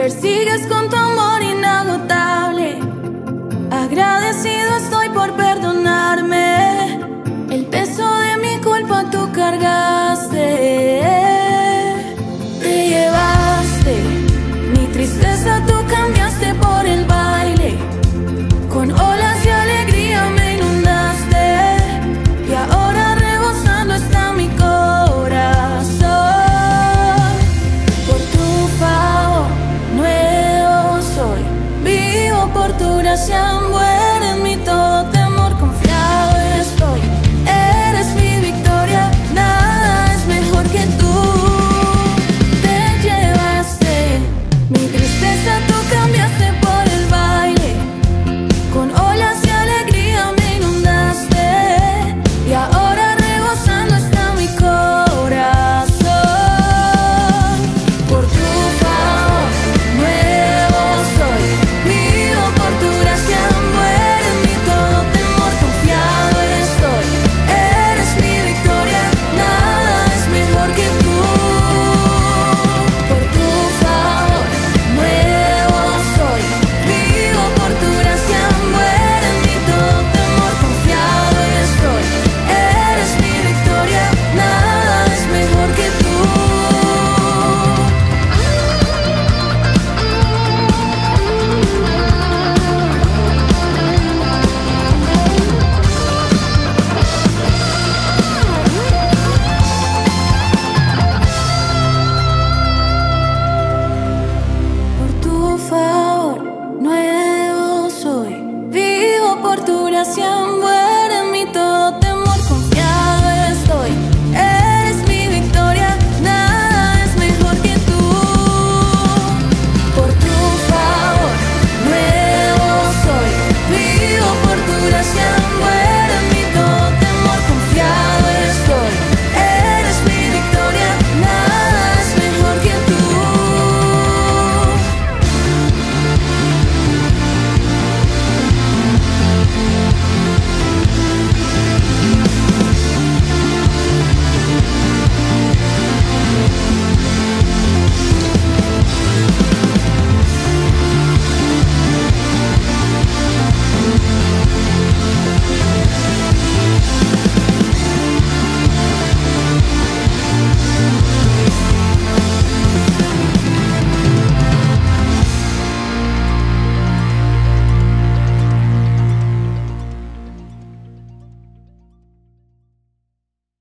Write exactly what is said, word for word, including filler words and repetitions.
persigues con tu amor inagotable. Agradecido estoy por perdonarme. El peso de mi culpa tú cargaste. Te llevaste mi tristeza, tú cambiaste por el baile. Con olas de alegría me inundaste. Y ahora rebosando está mi corazón. Por tu favor nuevo soy. Vivo por tu gracia, muere en mí todo temor. Confiado estoy, eres mi victoria. Nada es mejor que tú. Te llevaste mi tristeza, tú cambiaste por el baile. Con olas de alegría me inundaste. Y ahora rebosando está mi corazón. Por tu favor nuevo soy. Vivo por tu gracia, muere en mí todo temor. Confiado estoy, eres mi victoria. Nada es mejor que tú. Por tu favor nuevo soy. Vivo por tu gracia, muere en mí todo temor. Confiado estoy, eres mi victoria. Nada es mejor que tú. Por tu favor nuevo soy. Vivo por tu gracia.